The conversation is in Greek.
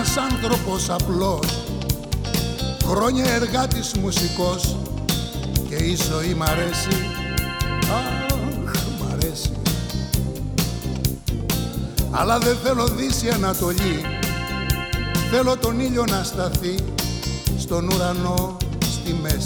ένας άνθρωπος απλός, χρόνια εργάτης μουσικός, και η ζωή μ' αρέσει, αχ μ' αρέσει. Αλλά δεν θέλω Δύση Ανατολή, θέλω τον ήλιο να σταθεί στον ουρανό στη μέση.